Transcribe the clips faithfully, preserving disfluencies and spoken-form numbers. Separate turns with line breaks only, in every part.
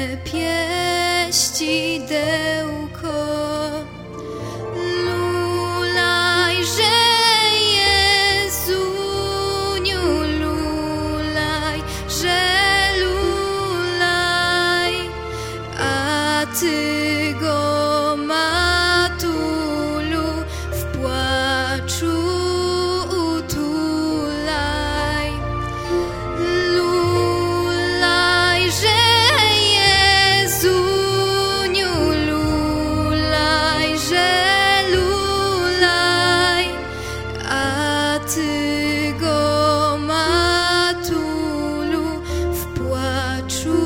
pieścidełko. Lulajże, Jezuniu, lulaj, że lulaj, a Ty go, matulu, w płaczu utulaj. Lulajże, Jezuniu, lulaj, że lulaj, a Ty go, matulu, w płaczu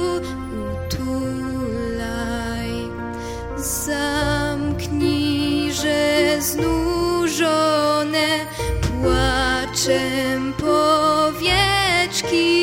utulaj. Zamknijże znużone płaczem powieczki,